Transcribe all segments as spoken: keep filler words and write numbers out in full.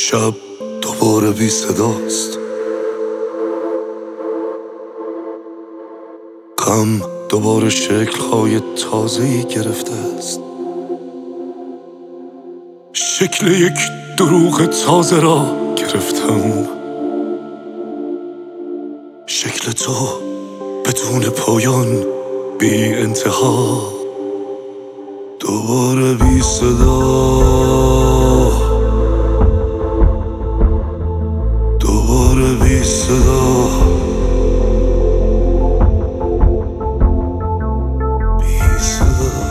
شب دوباره بی صداست، غم دوباره شکل‌های تازه‌ای گرفته است. شکل یک دروغ تازه را گرفتم، شکل تو بدون پایان، بی انتها، دوباره بی صدا، دوباره بی صدا، بی صدا.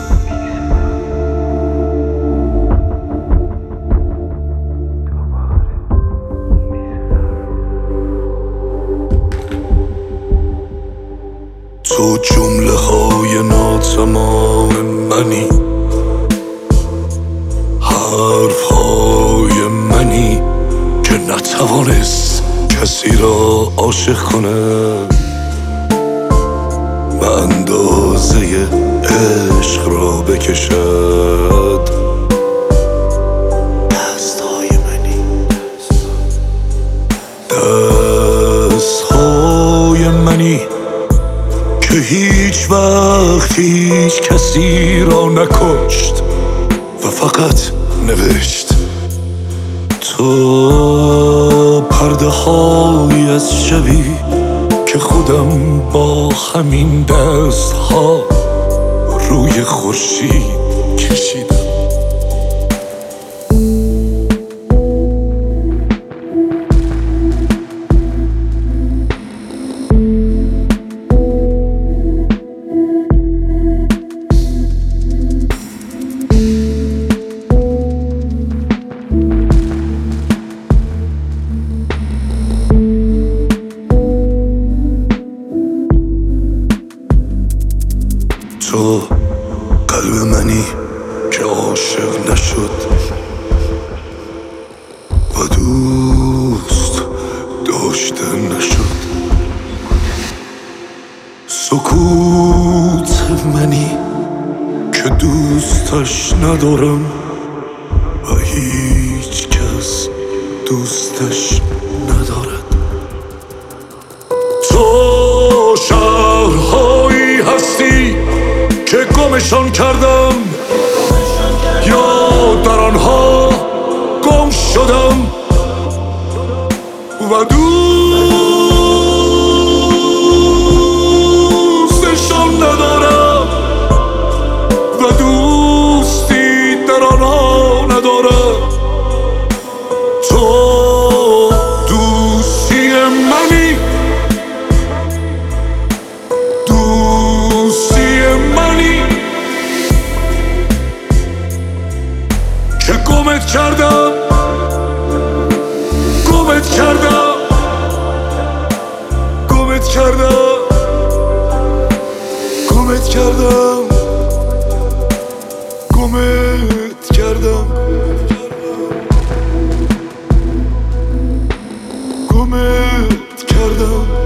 تو جمله های ناتمام منی، حرف های منی که نتوانست کسی را عاشق کنه، به اندازه عشق را بکشد. دست های منی، دست های منی که هیچ وقت هیچ کسی را نکشت و فقط نوشت. تو پرده های از شبی که خودم با همین دست ها روی خورشید کشیدم. تو قلب منی که عاشق نشد و دوست داشته نشد. سکوت منی که دوستش ندارم و هیچ کس دوستش ندارد. تو شهرهایی هستی که گمشان کردم، یا در آنها گم شدم و دوستشان ندارم و دوستی در آنها ندارم. تو دوستی منی، دوستی منی که گمت کردم، گمت کردم، گمت کردم، گمت کردم، گمت کردم، گمت کردم.